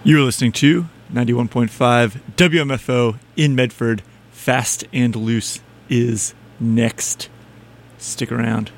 You're listening to 91.5 WMFO in Medford. Fast and Loose is next. Stick around.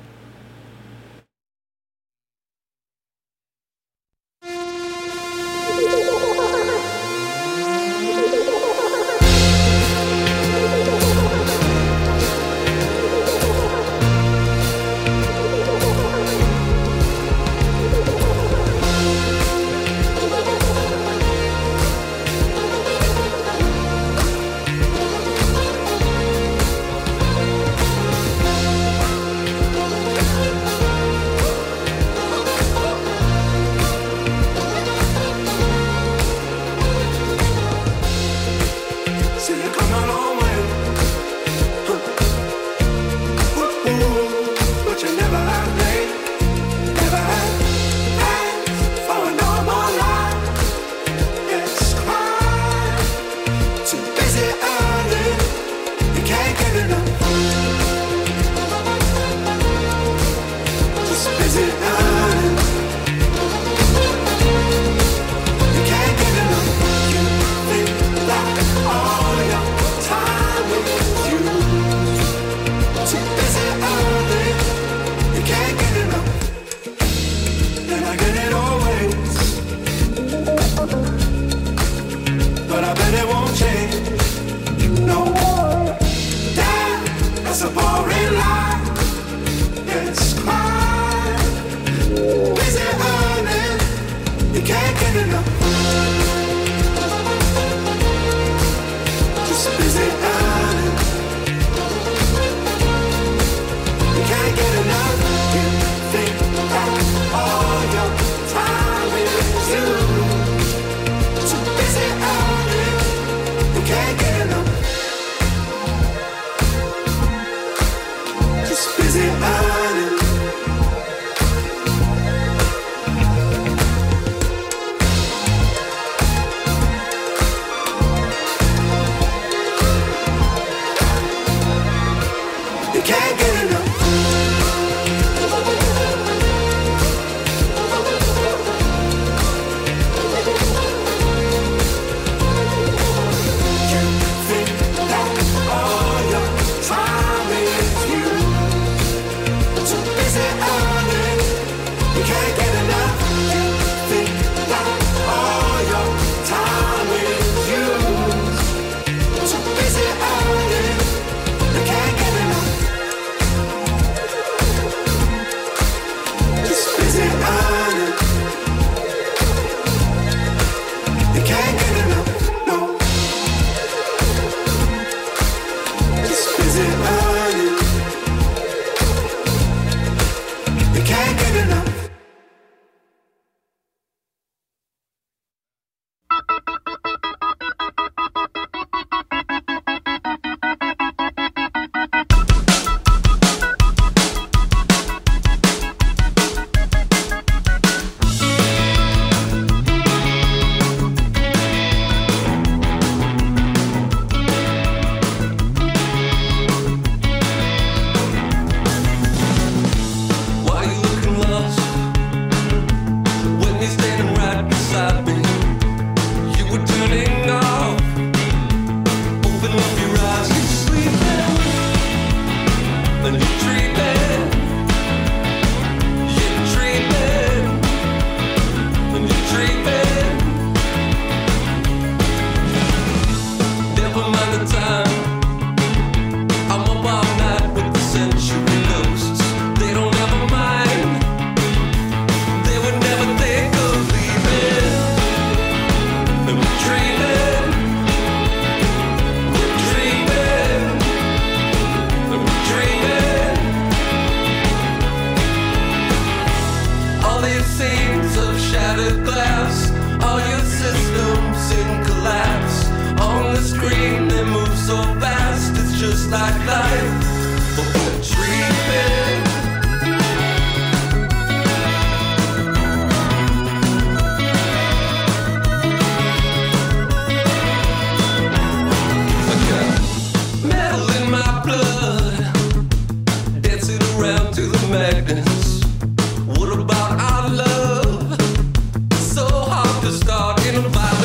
What about our love? So hard to start in a violent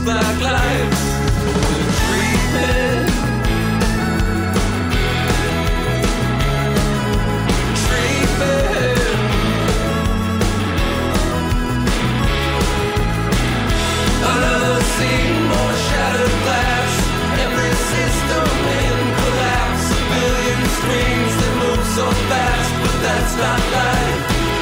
like life was dreaming. Dreaming. Another scene, more shattered glass. Every system in collapse. A billion screens that move so fast, but that's not life.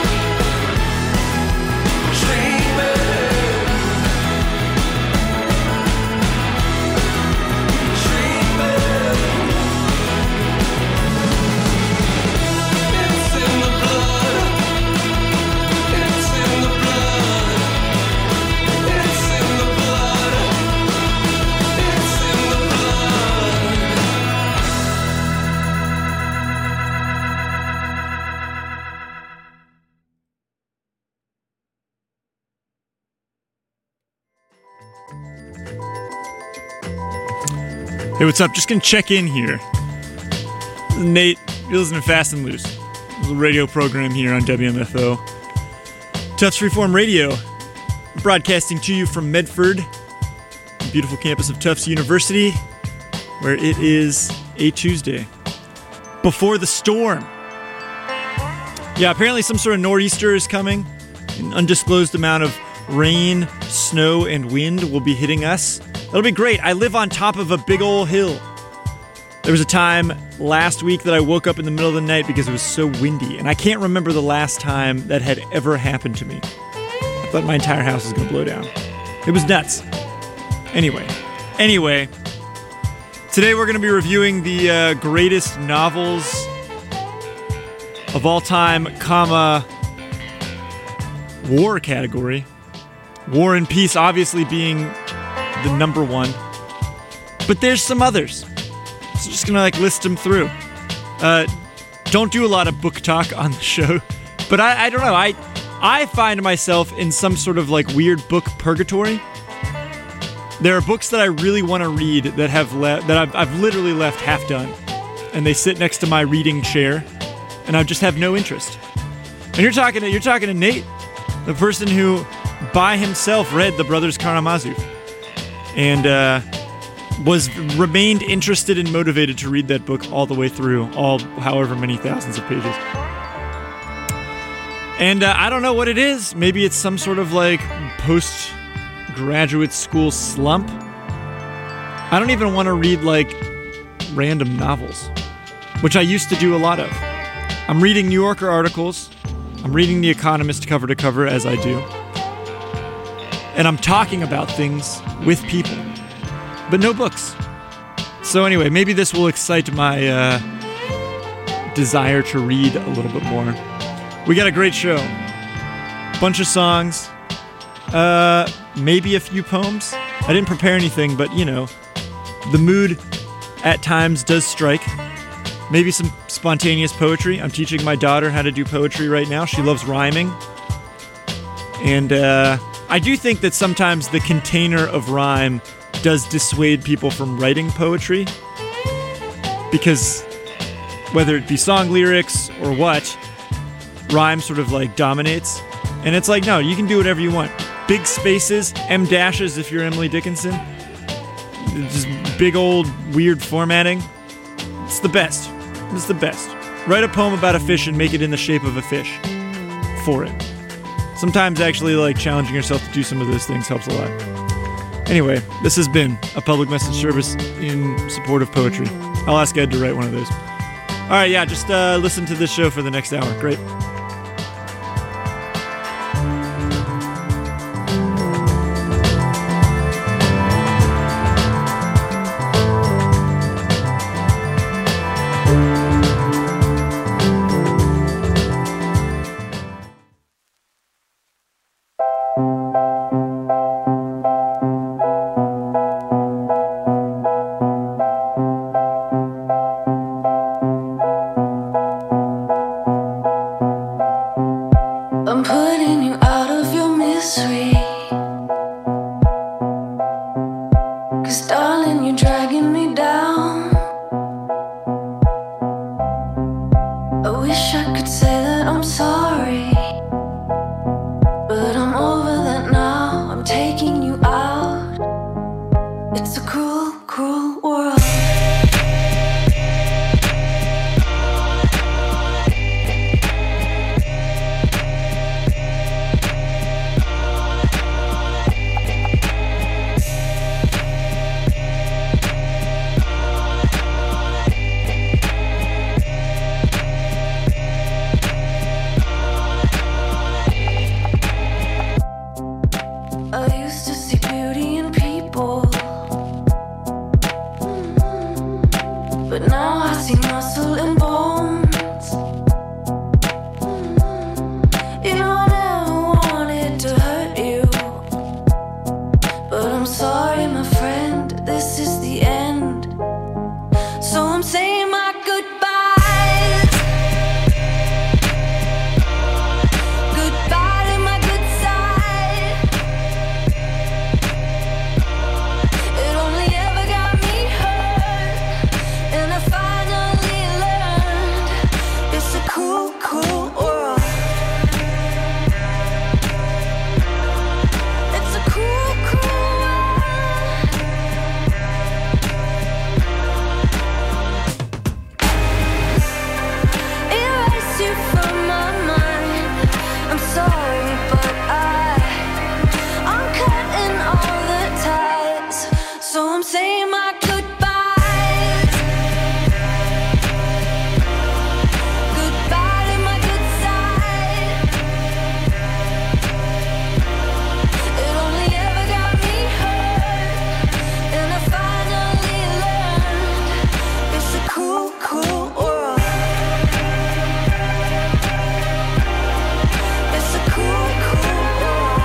Hey, what's up? Just gonna check in here. This is Nate, you're listening to Fast and Loose. It's a radio program here on WMFO. Tufts Freeform Radio, broadcasting to you from Medford, the beautiful campus of Tufts University, where it is a Tuesday. Before the storm. Yeah, apparently some sort of nor'easter is coming. An undisclosed amount of rain, snow, and wind will be hitting us. It'll be great. I live on top of a big old hill. There was a time last week that I woke up in the middle of the night because it was so windy, and I can't remember the last time that had ever happened to me. I thought my entire house was going to blow down. It was nuts. Anyway, today we're going to be reviewing the greatest novels of all time, war category. War and Peace obviously being the number one, but there's some others, so just gonna list them through. Don't do a lot of book talk on the show, but I don't know, I find myself in some sort of weird book purgatory. There are books that I really want to read that I've literally left half done, and they sit next to my reading chair, and I just have no interest. And you're talking to Nate, the person who by himself read the Brothers Karamazov. And remained interested and motivated to read that book all the way through, all however many thousands of pages. And I don't know what it is. Maybe it's some sort of post-graduate school slump. I don't even want to read random novels, which I used to do a lot of. I'm reading New Yorker articles. I'm reading The Economist cover to cover, as I do. And I'm talking about things with people, but no books. So anyway, maybe this will excite my desire to read a little bit more. We got a great show. Bunch of songs. Maybe a few poems. I didn't prepare anything, but the mood at times does strike. Maybe some spontaneous poetry. I'm teaching my daughter how to do poetry right now. She loves rhyming. And I do think that sometimes the container of rhyme does dissuade people from writing poetry, because whether it be song lyrics or what, rhyme sort of dominates. And it's no, you can do whatever you want. Big spaces, M dashes if you're Emily Dickinson. Just big old weird formatting. It's the best. It's the best. Write a poem about a fish and make it in the shape of a fish. For it. Sometimes actually challenging yourself to do some of those things helps a lot. Anyway, this has been a public message service in support of poetry. I'll ask Ed to write one of those. All right, yeah, just listen to this show for the next hour. Great. It's a cruel, cruel world. I used to see beauty in people, but now I see muscle and bones. You know I never wanted to hurt you, but I'm sorry my friend, this is the end. So I'm saying my goodbyes. Goodbye to my good side. It only ever got me hurt, and I finally learned it's a cruel, cruel world. It's a cruel, cruel world. Erase you from my mind. I'm sorry, but I'm cutting all the ties. So I'm saying my goodbyes. Goodbye to my good side. It only ever got me hurt, and I finally learned it's a cruel, cruel world. It's a cruel, cruel world.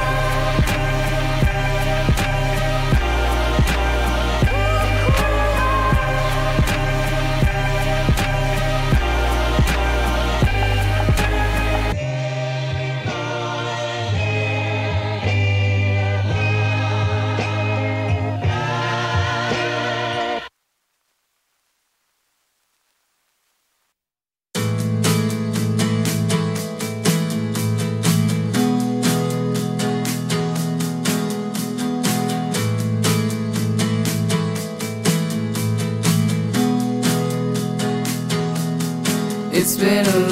It's been a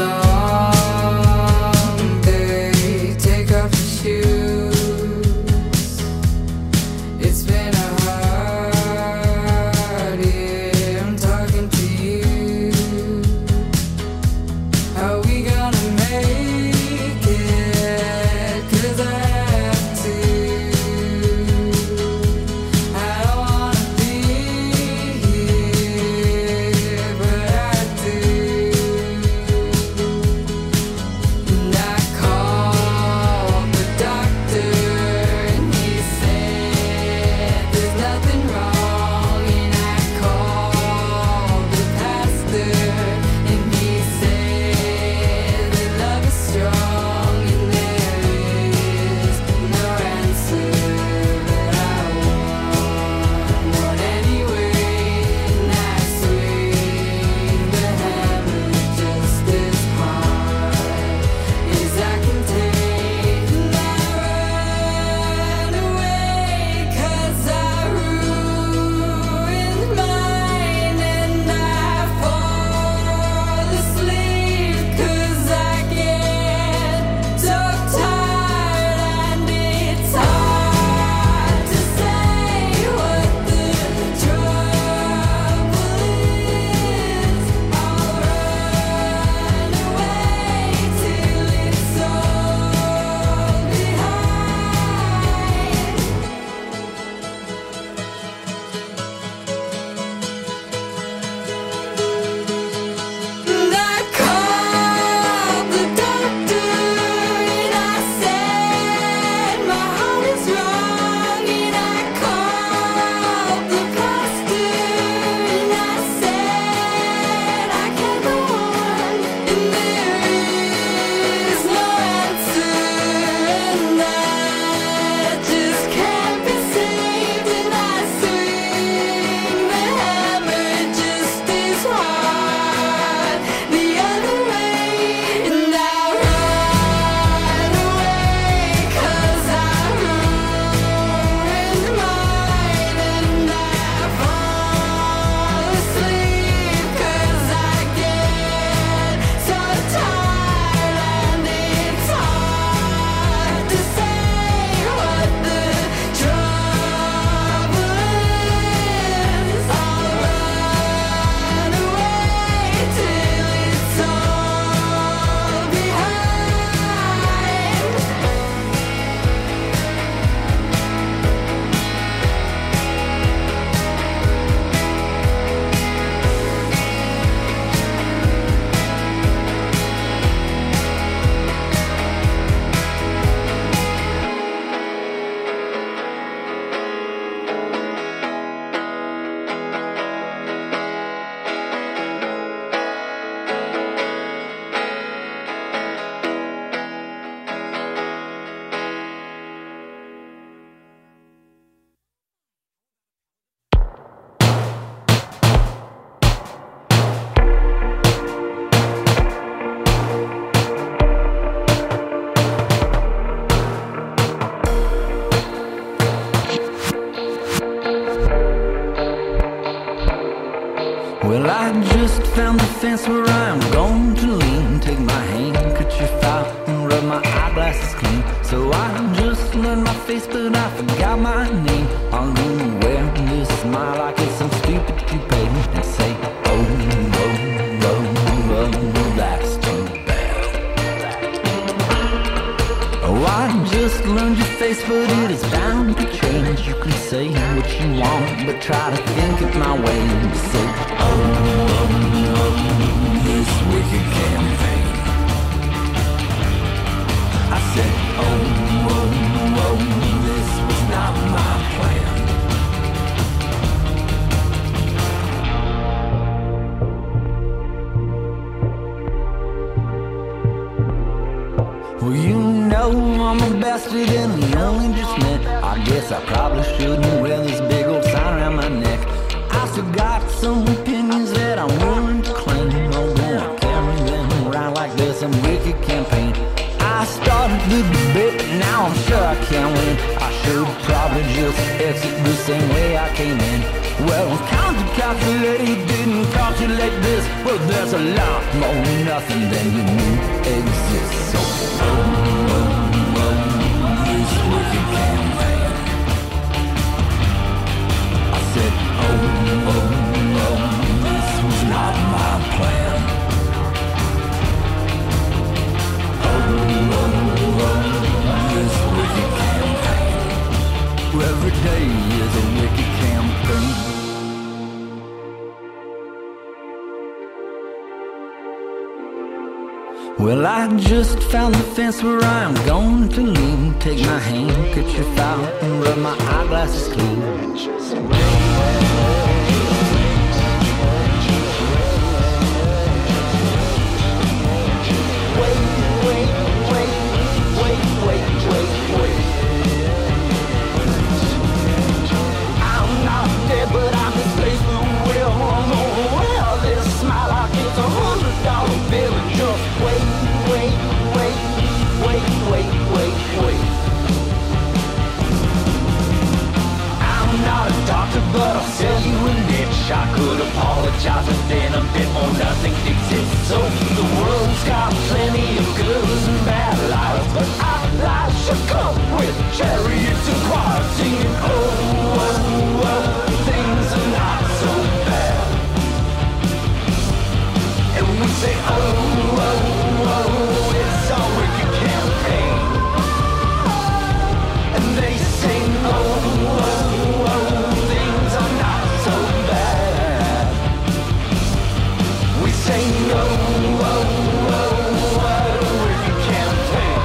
long day, take off your shoes. It's been a hard year, I'm talking to you. How we gonna make it? 'Cause I have to. I don't wanna be here, but I do. found the fence where I'm going to lean. Take my hand, cut your file, and rub my eyeglasses clean. So I just learned my face, but I forgot my name. I'm gonna wear this smile like it's some stupid toupee and say, oh, that's too bad. Oh, I just learned your face, but it is bound to change. You can say what you want, but try to think it my way. And say, this wicked campaign. I said, this was not my plan. Well, you know I'm a bastard and we only just met. I guess I probably shouldn't wear this big old sign around my neck. I still got some opinions that I'm willing to claim. I'm gonna carry them around like there's some wicked campaign. I started the debate, but now I'm sure I can't win. I should probably just exit the same way I came in. Well, count to calculate, didn't calculate this. Well, there's a lot more nothing than you knew exists. So, this wicked campaign. I said, this was not my plan. This wicked campaign. Every day is a wicked campaign. Well, I just found the fence where I'm going to lean. Take my hand, cut your file, and rub my eyeglasses clean. I'm not dead, but I'm displaced the will. I'm gonna wear this smile like it's $100 bill. And just wait. I'm not a doctor, but I'll sell you a niche. I could apologize, but then a bit more nothing exists. So the world's got plenty of good and bad lives, but our lives should come with chariots and choirs singing, things are not so bad. And we say, it's a wicked campaign. And they sing, things are not so bad. We say, what a wicked campaign.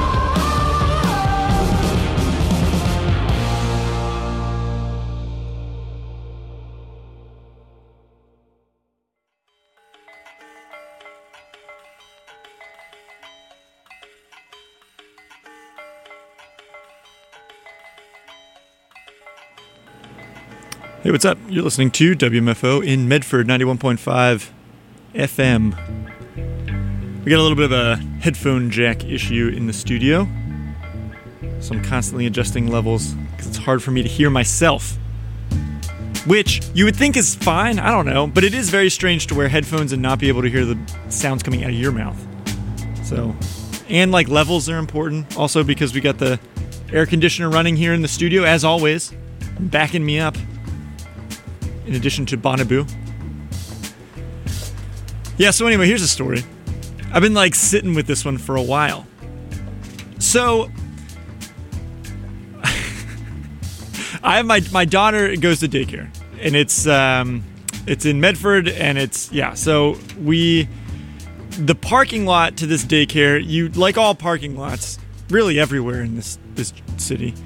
Hey, what's up? You're listening to WMFO in Medford, 91.5 FM. We got a little bit of a headphone jack issue in the studio, so I'm constantly adjusting levels because it's hard for me to hear myself, which you would think is fine, I don't know, but it is very strange to wear headphones and not be able to hear the sounds coming out of your mouth. So, and like levels are important, also because we got the air conditioner running here in the studio, as always, backing me up. In addition to Bonnaboo. Yeah, so anyway, here's a story. I've been like sitting with this one for a while. So, I have my daughter goes to daycare, and it's in Medford, and so the parking lot to this daycare, you like all parking lots, really everywhere in this city,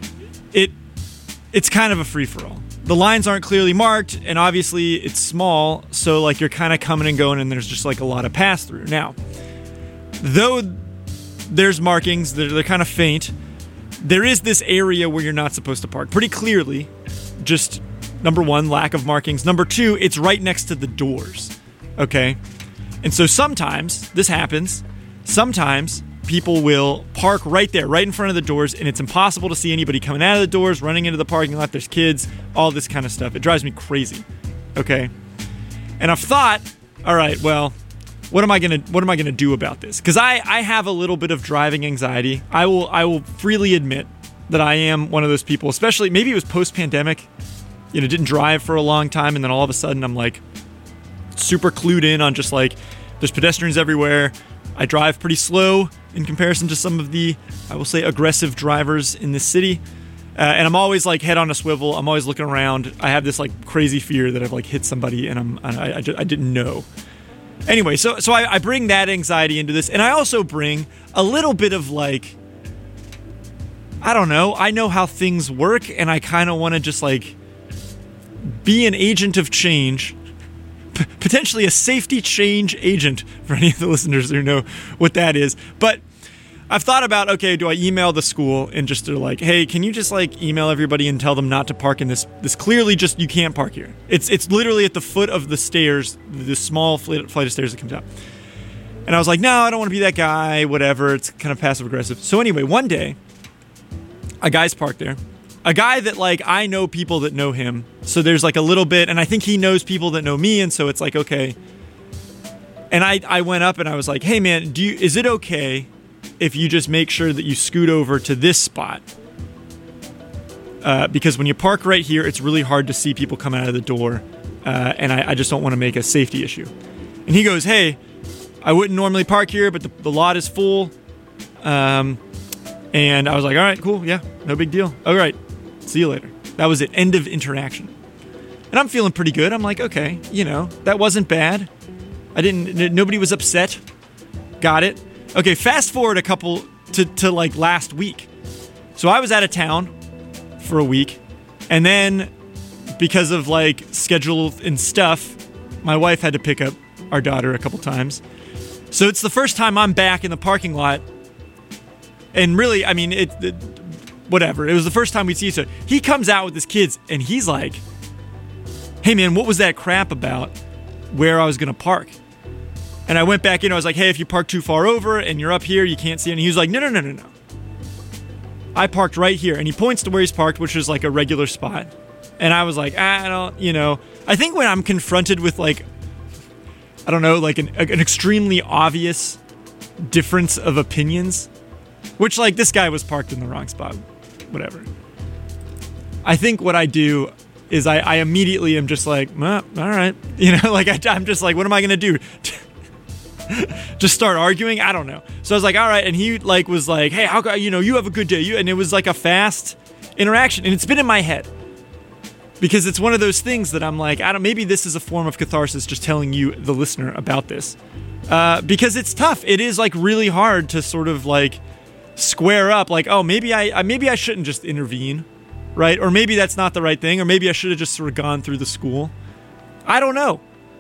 it's kind of a free-for-all. The lines aren't clearly marked, and obviously it's small, so like you're kind of coming and going, and there's just like a lot of pass-through. Now, though there's markings, they're kind of faint, there is this area where you're not supposed to park. Pretty clearly, just, number one, lack of markings. Number two, it's right next to the doors, okay? And so sometimes, this happens, sometimes people will park right there, right in front of the doors, and it's impossible to see anybody coming out of the doors, running into the parking lot. There's kids, all this kind of stuff. It drives me crazy, okay? And I've thought, all right, well, what am I gonna do about this? Because I have a little bit of driving anxiety. I will freely admit that I am one of those people, especially maybe it was post-pandemic, didn't drive for a long time, and then all of a sudden I'm like super clued in on just like there's pedestrians everywhere. I drive pretty slow in comparison to some of the, I will say, aggressive drivers in this city. And I'm always like head on a swivel. I'm always looking around. I have this like crazy fear that I've like hit somebody and I didn't know. Anyway, so I bring that anxiety into this, and I also bring a little bit of like, I don't know. I know how things work, and I kind of want to just like be an agent of change, potentially a safety change agent for any of the listeners who know what that is. But I've thought about, okay, do I email the school and just do like, hey, can you just like email everybody and tell them not to park in this clearly just, you can't park here. It's literally at the foot of the stairs, the small flight of stairs that comes out. And I was like, no, I don't want to be that guy, whatever. It's kind of passive aggressive. So anyway, one day, a guy's parked there. A guy that like, I know people that know him. So there's like a little bit, and I think he knows people that know me. And so it's like, okay. And I went up and I was like, hey man, is it okay if you just make sure that you scoot over to this spot? Because when you park right here, it's really hard to see people come out of the door. And I just don't want to make a safety issue. And he goes, hey, I wouldn't normally park here, but the lot is full. And I was like, all right, cool. Yeah, no big deal. All right. See you later. That was it. End of interaction. And I'm feeling pretty good. I'm like, okay, that wasn't bad. Nobody was upset. Got it. Okay, fast forward a couple to like last week. So I was out of town for a week, and then because of like schedule and stuff, my wife had to pick up our daughter a couple times. So it's the first time I'm back in the parking lot. And really, I mean, whatever. It was the first time we'd see each other. He comes out with his kids, and he's like, hey man, what was that crap about where I was going to park? And I went back in, I was like, hey, if you park too far over and you're up here, you can't see it. And he was like, no. I parked right here. And he points to where he's parked, which is like a regular spot. And I was like, I don't, I think when I'm confronted with like, I don't know, like an extremely obvious difference of opinions, which like this guy was parked in the wrong spot, whatever. I think what I do is I immediately am just like, all right. Like I'm just like, what am I going to do? Just start arguing? I don't know. So I was like, all right. And he like was like, hey, how you have a good day. And it was like a fast interaction. And it's been in my head because it's one of those things that I'm like, maybe this is a form of catharsis, just telling you, the listener, about this. Because it's tough. It is like really hard to sort of like square up like, oh, maybe I shouldn't just intervene, right? Or maybe that's not the right thing. Or maybe I should have just sort of gone through the school. I don't know.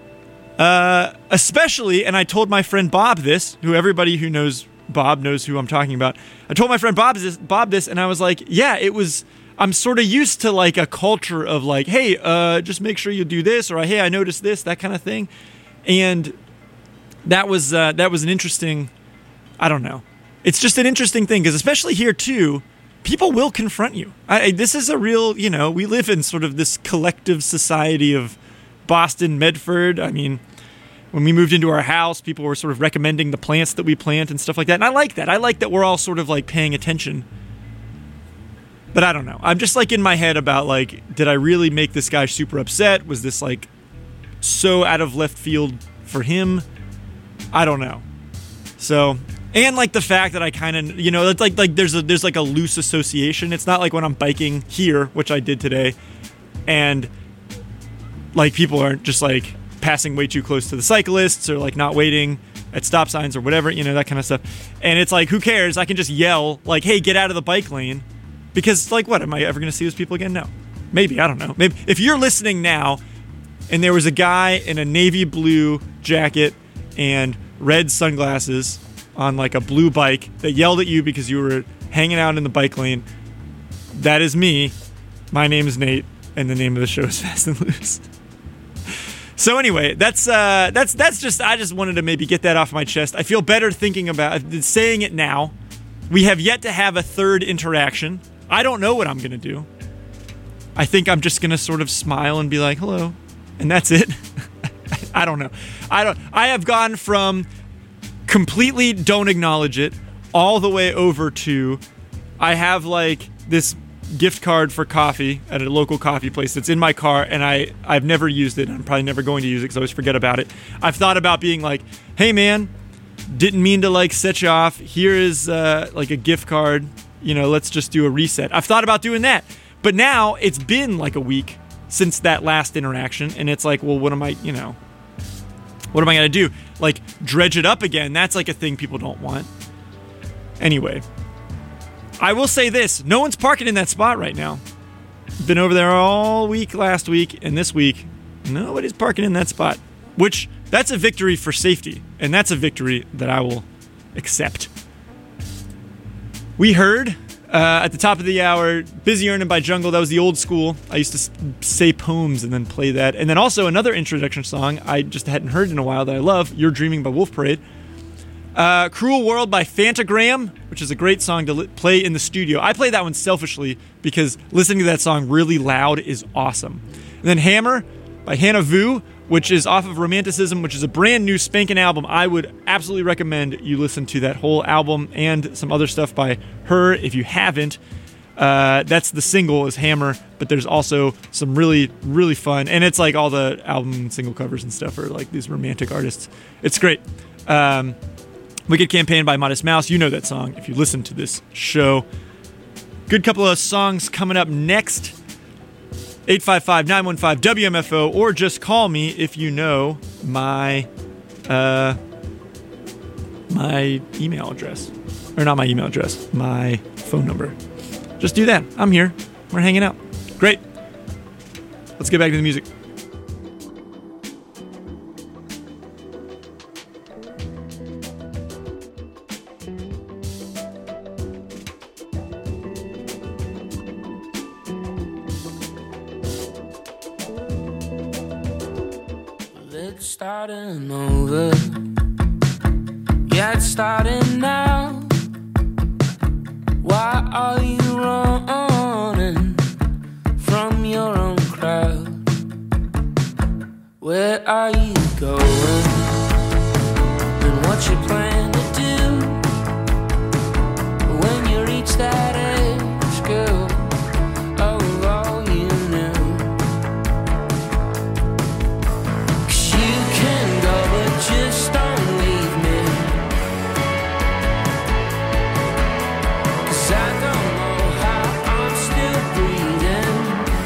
Especially, and I told my friend Bob this, who everybody who knows Bob knows who I'm talking about. I told my friend Bob this, and I was like, yeah, I'm sort of used to like a culture of like, hey, just make sure you do this, or hey, I noticed this, that kind of thing. And that was an interesting, I don't know. It's just an interesting thing, because especially here too, people will confront you. This is a real, we live in sort of this collective society of Boston, Medford. I mean, when we moved into our house, people were sort of recommending the plants that we plant and stuff like that. And I like that. I like that we're all sort of like paying attention. But I don't know. I'm just like in my head about like, did I really make this guy super upset? Was this like so out of left field for him? I don't know. So, and like the fact that I kind of, it's like there's like a loose association. It's not like when I'm biking here, which I did today, and like people aren't just like passing way too close to the cyclists or like not waiting at stop signs or whatever, that kind of stuff. And it's like, who cares? I can just yell like, hey, get out of the bike lane. Because like, what, am I ever going to see those people again? No. Maybe, I don't know. Maybe if you're listening now and there was a guy in a navy blue jacket and red sunglasses on like a blue bike that yelled at you because you were hanging out in the bike lane, that is me. My name is Nate, and the name of the show is Fast and Loose. So anyway, that's just, I just wanted to maybe get that off my chest. I feel better thinking about saying it now. We have yet to have a third interaction. I don't know what I'm going to do. I think I'm just going to sort of smile and be like, hello. And that's it. I don't know. I have gone from completely don't acknowledge it all the way over to I have like this gift card for coffee at a local coffee place that's in my car, and I've never used it. I'm probably never going to use it because I always forget about it. I've thought about being like, hey man, didn't mean to like set you off. Here is like a gift card. You know, let's just do a reset. I've thought about doing that. But now it's been like a week since that last interaction, and it's like, well, what am I going to do? Like, dredge it up again? That's like a thing people don't want. Anyway, I will say this. No one's parking in that spot right now. Been over there all week last week, and this week, nobody's parking in that spot. Which, that's a victory for safety, and that's a victory that I will accept. We heard at the top of the hour, Busy Earning by Jungle. That was the old school. I used to say poems and then play that. And then also another introduction song I just hadn't heard in a while that I love, You're Dreaming by Wolf Parade. Cruel World by Fantagram, which is a great song to play in the studio. I play that one selfishly because listening to that song really loud is awesome. And then Hammer by Hannah Vu, which is off of Romanticism, which is a brand new spanking album. I would absolutely recommend you listen to that whole album and some other stuff by her if you haven't. That's the single is Hammer, but there's also some really, really fun, and it's like all the album and single covers and stuff are like these romantic artists. It's great. Wicked Campaign by Modest Mouse. You know that song if you listen to this show. Good couple of songs coming up next. 855-915-WMFO, or just call me if you know my my email address. Or not my email address, my phone number. Just do that. I'm here. We're hanging out. Great. Let's get back to the music. It's starting over. Yeah, it's starting now. Why are you running from your own crowd? Where are you going? And what you plan to do when you reach that age, girl? Of all you knew. 'Cause you can go, but just don't leave me. 'Cause I don't know how I'm still breathing.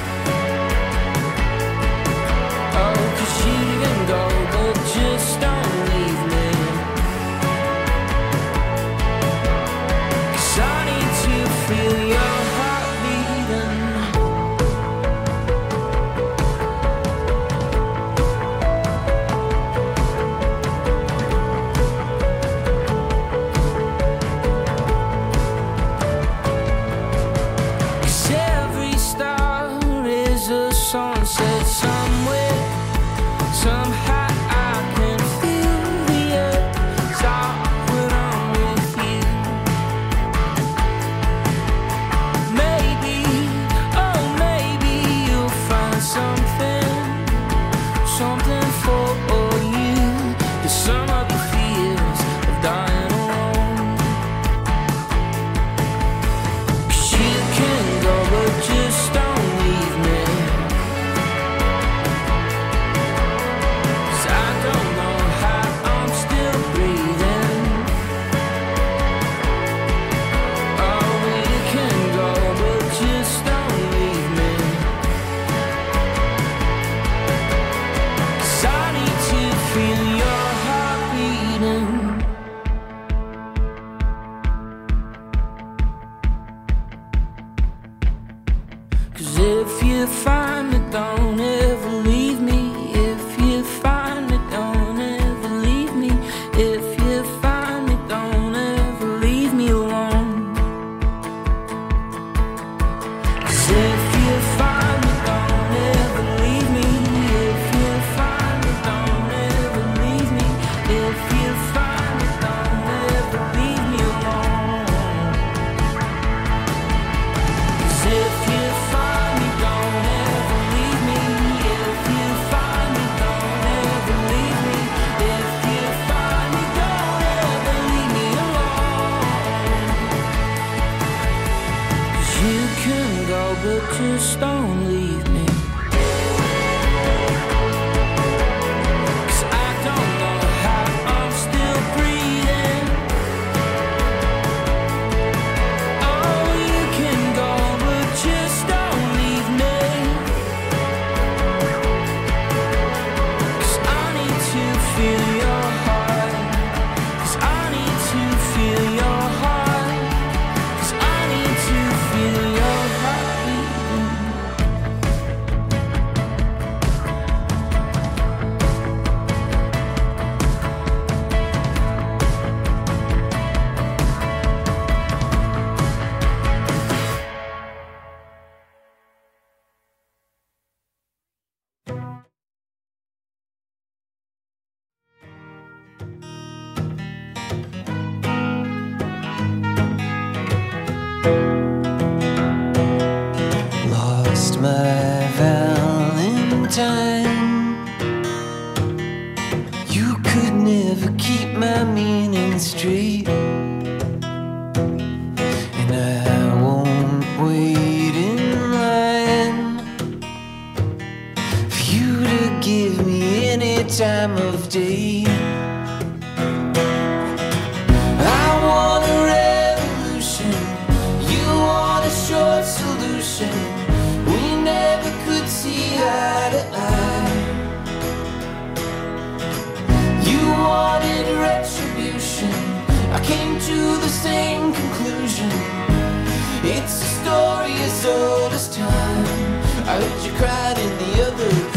Oh, 'cause you can go, but just don't leave me. 'Cause I need to feel your heart beating. Cause every star is a sunset somewhere. Somehow I can feel the earth start when I'm with you. Maybe, oh maybe you'll find something for you. 'Cause some of the fears of dying alone. 'Cause you can go, but just don't leave me. time. You could never keep my meaning straight, and I won't wait in line for you to give me any time of day. I want a revolution, you want a short solution. We never could see eye to eye. You wanted retribution, I came to the same conclusion. It's a story as old as time. I heard you cried in the other room.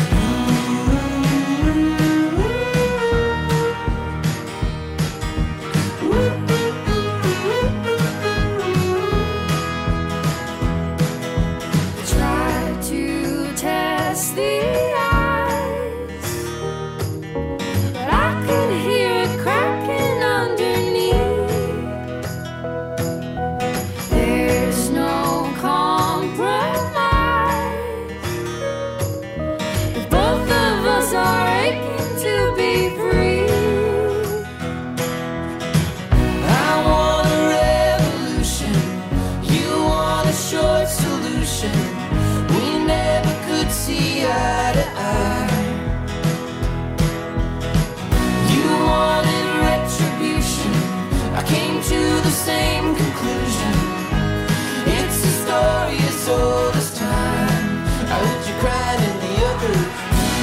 Same conclusion. It's a story as old as time. I heard you crying in the other room.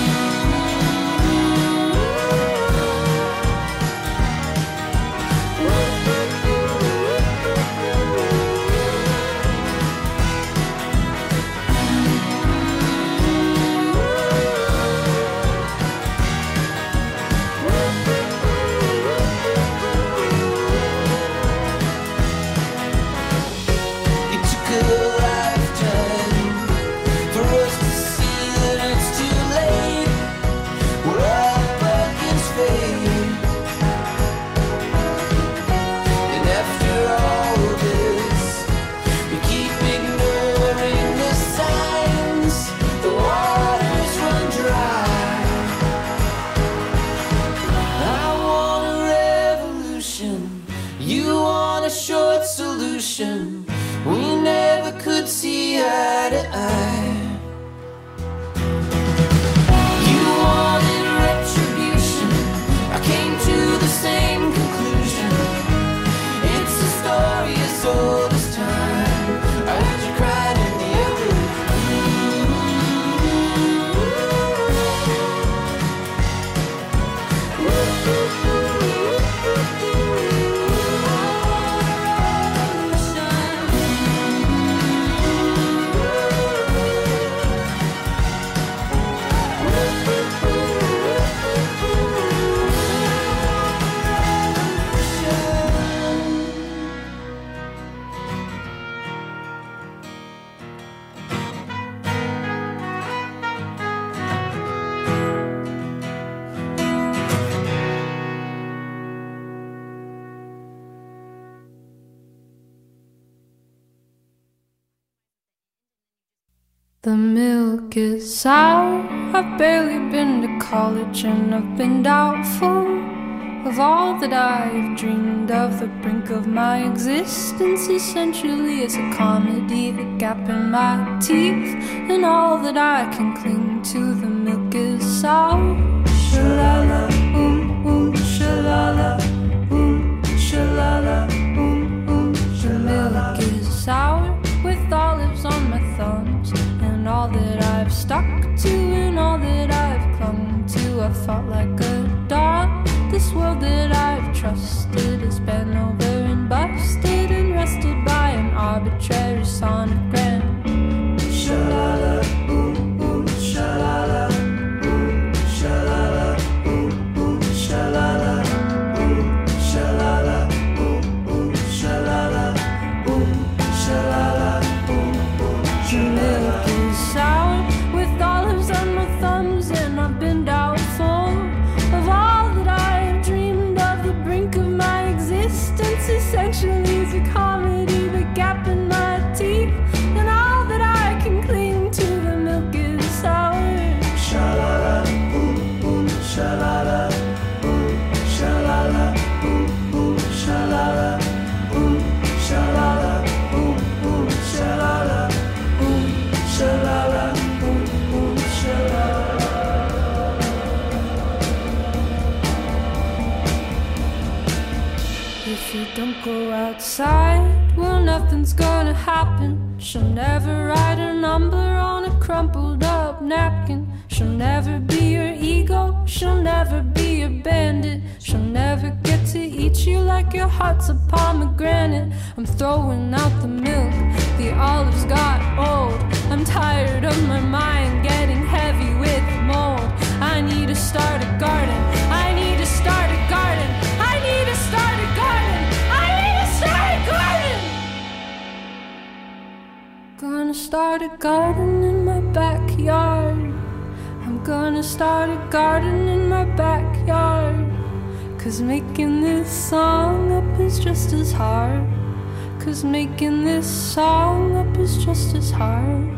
We never could see eye to eye. You wanted retribution, I came to the same conclusion. It's a story as old as time. I heard you cried in the other room. The milk is sour. I've barely been to college, and I've been doubtful of all that I've dreamed of. The brink of my existence essentially is a comedy. The gap in my teeth and all that I can cling to. The milk is sour. Shalala, shalala, shalala, The milk is sour with olives on my thumbs, and all that I've stuck to and all that I've clung to. I fought like a dog. This world that I've trusted has been over and busted and rested by an arbitrary sonogram. Shalala, shalala, shalala, shalala, shalala, shalala, shalala. The milk is sour with olives on my thumbs, and I've been doubtful of all that I've dreamed of. The brink of my existence essentially is a comedy. The gap in my teeth Don't go outside, well nothing's gonna happen. She'll never write a number on a crumpled up napkin. She'll never be your ego, she'll never be your bandit. She'll never get to eat you like your heart's a pomegranate. I'm throwing out the milk, the olives got old. I'm tired of my mind getting heavy with mold. I need to start a garden, I need to start a garden, I need to start a garden, I need to start a garden. Gonna start a garden in my backyard. I'm gonna start a garden in my backyard. 'Cause making this song up is just as hard. 'Cause making this song up is just as hard.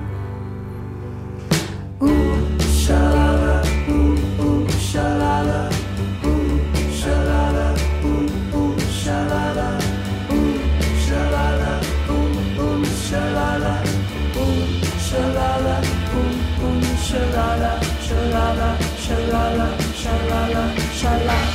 Ooh, sha-la-la, ooh, ooh, sha-la-la, ooh, sha-la-la, ooh, ooh, sha-la-la, ooh, sha-la-la, ooh, ooh, sha-la-la, ooh, sha-la-la, ooh, ooh, sha-la-la, sha-la-la, sha-la-la, sha-la-la, sha-la.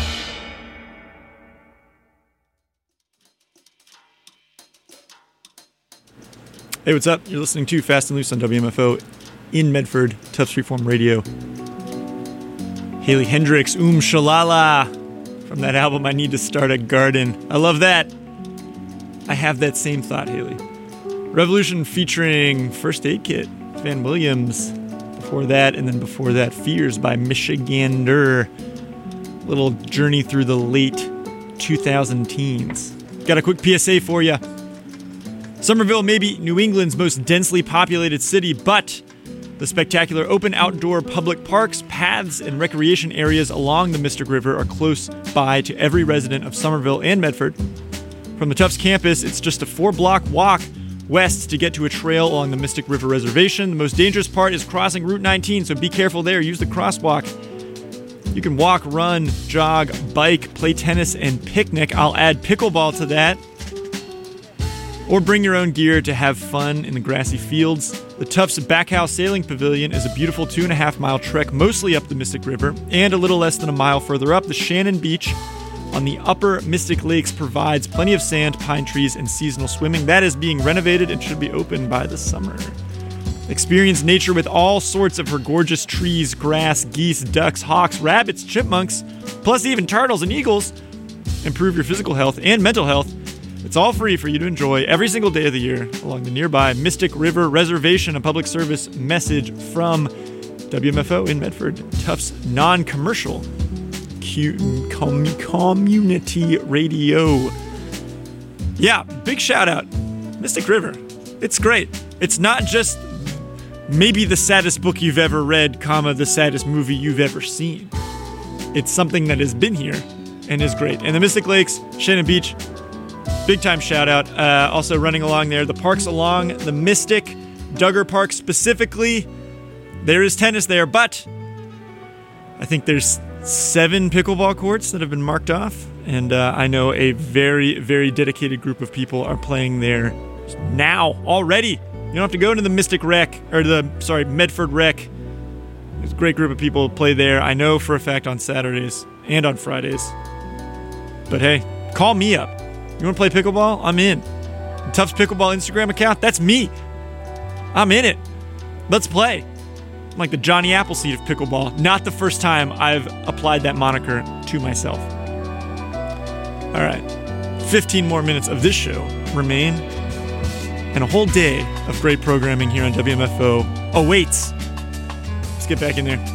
Hey, what's up? You're listening to Fast and Loose on WMFO in Medford, Tufts Freeform Radio. Haley Hendrix, Shalala, from that album, I Need to Start a Garden. I love that. I have that same thought, Haley. Revolution featuring First Aid Kit, Van Williams. Before that, and then before that, Fears by Michigander. Little journey through the late 2000 teens. Got a quick PSA for you. Somerville may be New England's most densely populated city, but the spectacular open outdoor public parks, paths, and recreation areas along the Mystic River are close by to every resident of Somerville and Medford. From the Tufts campus, it's just a 4-block walk west to get to a trail along the Mystic River Reservation. The most dangerous part is crossing Route 19, so be careful there. Use the crosswalk. You can walk, run, jog, bike, play tennis, and picnic. I'll add pickleball to that. Or bring your own gear to have fun in the grassy fields. The Tufts Backhouse Sailing Pavilion is a beautiful 2.5-mile trek mostly up the Mystic River, and a little less than a mile further up, the Shannon Beach on the upper Mystic Lakes provides plenty of sand, pine trees, and seasonal swimming. That is being renovated and should be open by the summer. Experience nature with all sorts of her gorgeous trees, grass, geese, ducks, hawks, rabbits, chipmunks, plus even turtles and eagles. Improve your physical health and mental health. It's all free for you to enjoy every single day of the year along the nearby Mystic River Reservation, a public service message from WMFO in Medford, Tufts non-commercial community radio. Yeah, big shout out. Mystic River. It's great. It's not just maybe the saddest book you've ever read, the saddest movie you've ever seen. It's something that has been here and is great. And the Mystic Lakes, Shannon Beach, big time shout out. Also running along there, the parks along the Mystic, Duggar Park specifically, there is tennis there, but I think there's 7 pickleball courts that have been marked off, and I know a very, very dedicated group of people are playing there now, already. You don't have to go to the Mystic Rec, or Medford Rec. There's a great group of people play there, I know for a fact, on Saturdays and on Fridays. But hey, call me up. You want to play pickleball? I'm in. The Tufts Pickleball Instagram account? That's me. I'm in it. Let's play. I'm like the Johnny Appleseed of pickleball. Not the first time I've applied that moniker to myself. All right. 15 more minutes of this show remain, and a whole day of great programming here on WMFO awaits. Let's get back in there.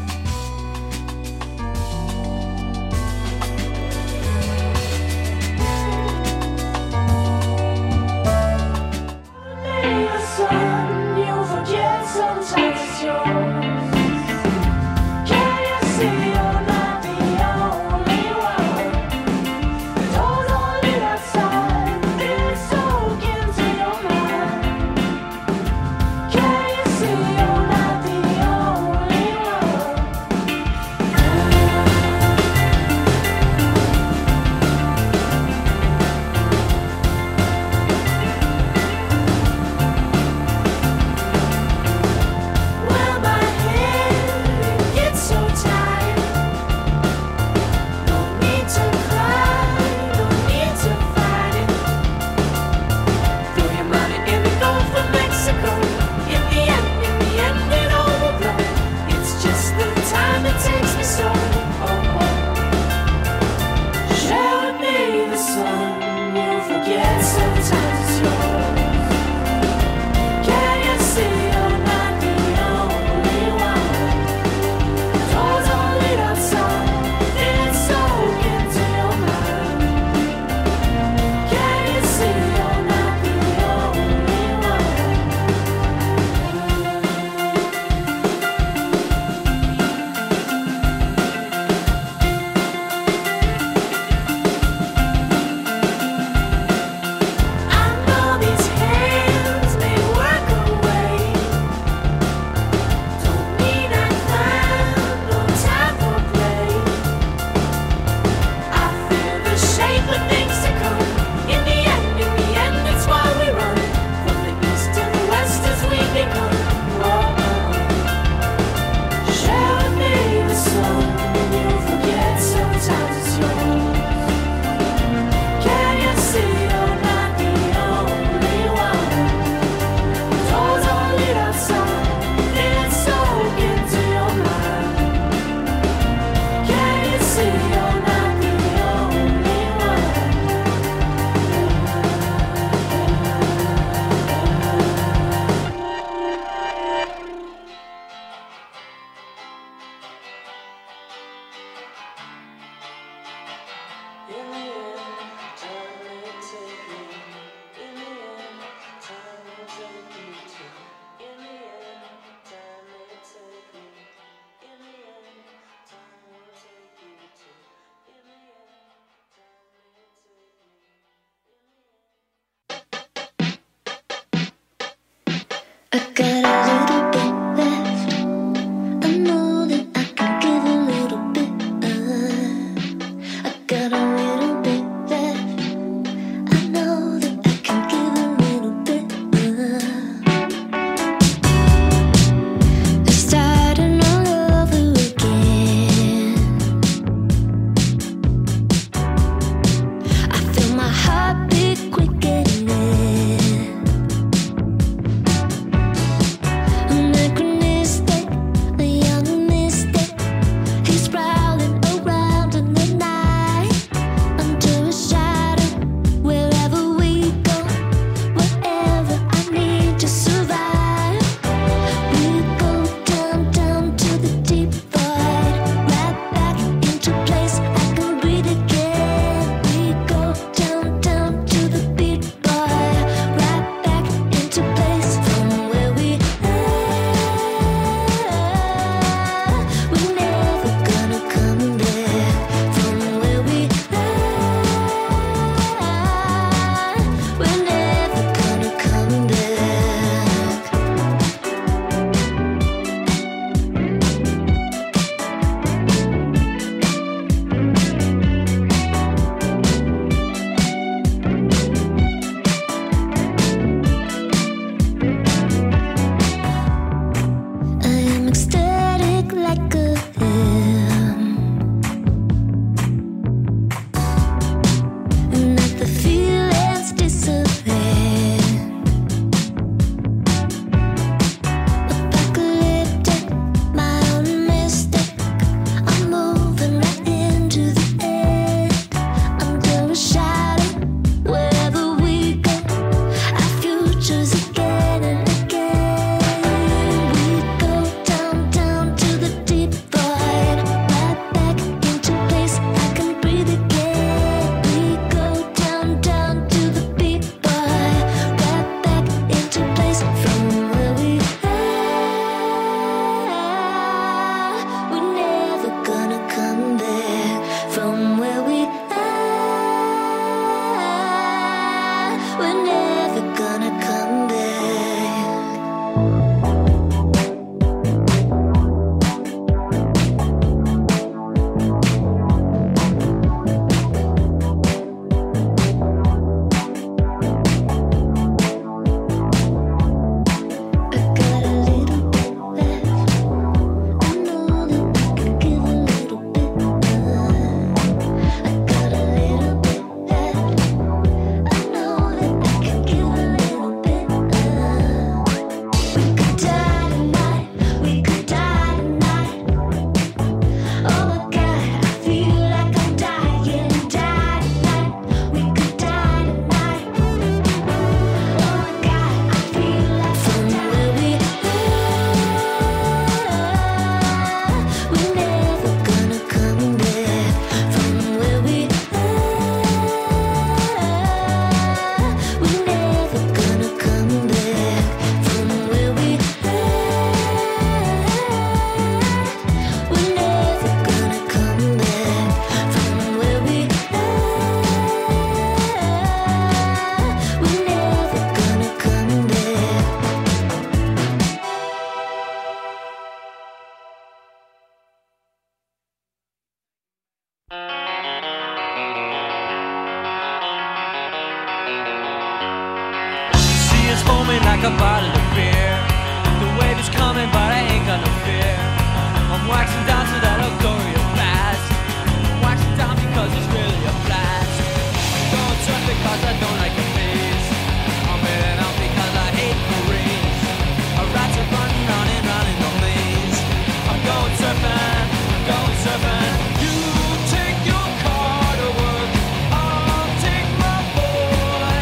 like a bottle of beer. The wave is coming, but I ain't got no fear. I'm waxing down to that Ogoria blast. Waxing down because it's really a blast. I'm going surf because I don't like the face. I'm heading out because I hate Marines. A rats are running round and round in the maze. I'm going surfing, I'm going surfing. You take your car to work, I'll take my board.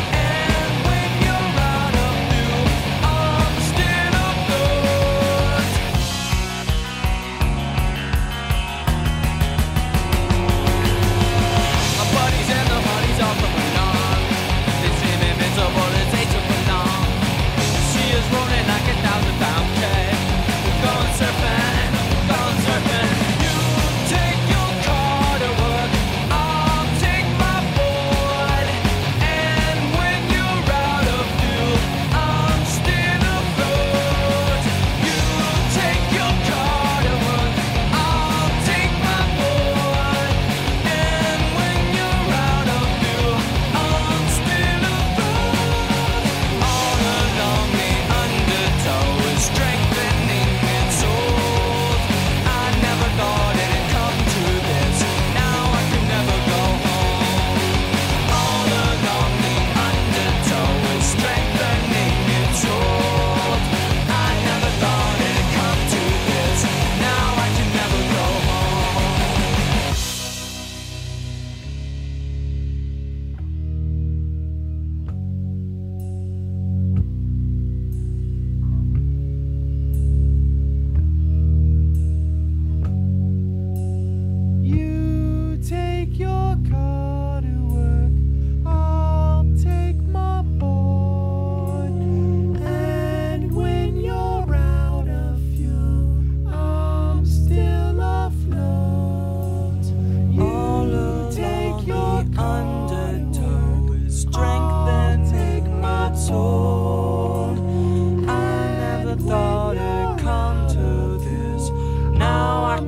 And when you're out of view, I'm still up north. My buddies and the honeys are coming on. They seem invincible, they take too long. The sea is rolling like 1,000-pound cake. We're going surfing, we're going surfing. You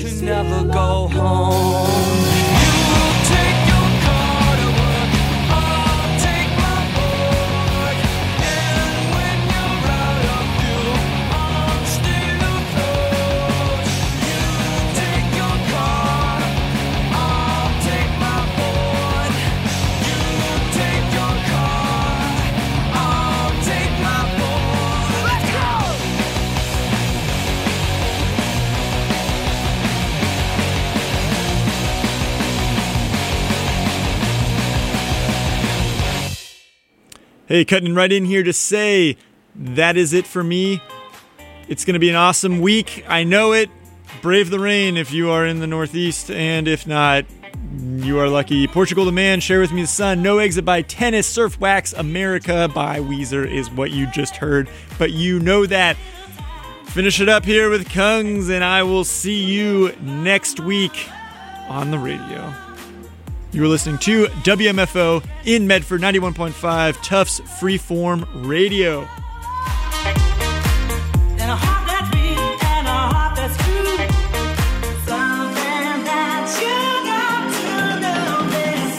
can never go home. You will take your car to work, I'll take my board. And when you're out of fuel, I'll steal clothes. You take your car, I'll take my board. You take your car, I'll take my board. Let's go! Hey, cutting right in here to say that is it for me. It's going to be an awesome week. I know it. Brave the rain if you are in the Northeast, and if not, you are lucky. Portugal the Man, Share With Me the Sun, No Exit by Tennis, Surf Wax America by Weezer is what you just heard, but you know that. Finish it up here with Kungs, and I will see you next week on the radio. You are listening to WMFO in Medford, 91.5 Tufts Freeform Radio. And a heart that's beat and a heart that's true. Something that you got to know this,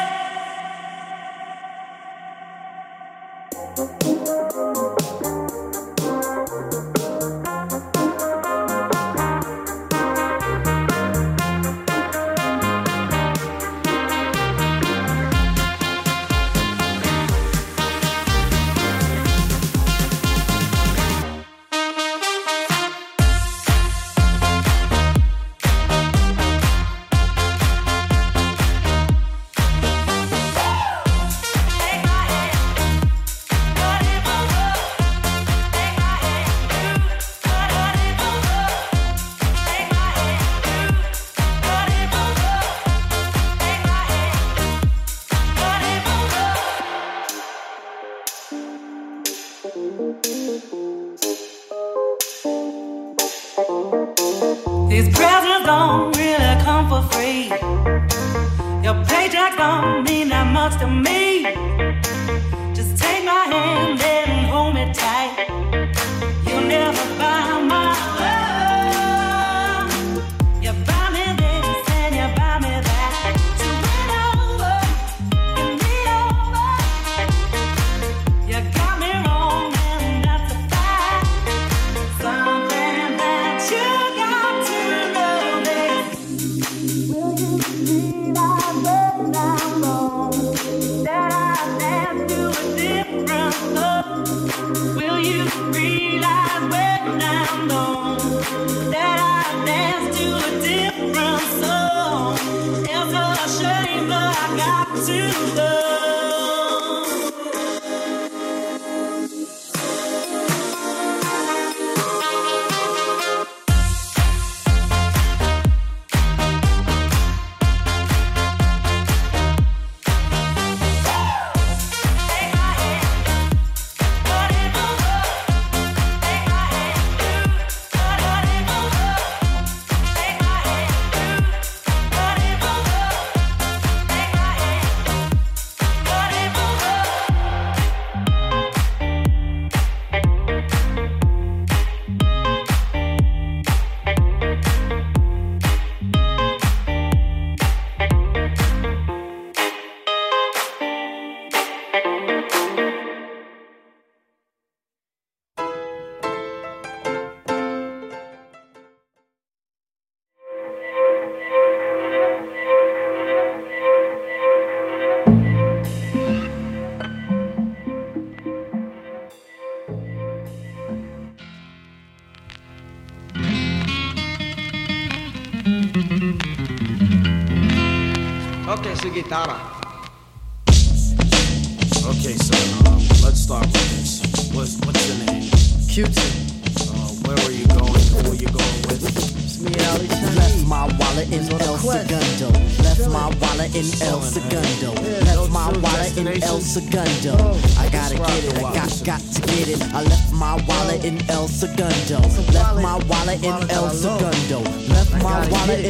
These presents don't really come for free. Your paycheck don't mean that much to me. Just take my hand and hold me tight. You'll never buy my love. You buy me this and you buy me that. So win over, give me over. You got me wrong and that's a fact. Something that you got to know this. Will you realize when I'm wrong? That I dance to a different song. Will you realize when I'm wrong? That I dance to a different song. It's a shame, but I got to know. Okay, so guitarra. Okay, so let's start with this. What's your name? Q-Tip. Where were you going? Who were you going with? It's me, Ali Chinese. Left my wallet in El Segundo. Left my wallet in El Segundo. Left my wallet in El Segundo. I gotta get it, I got to get it. I left my wallet in El Segundo. Left my wallet in El Segundo. Left my wallet in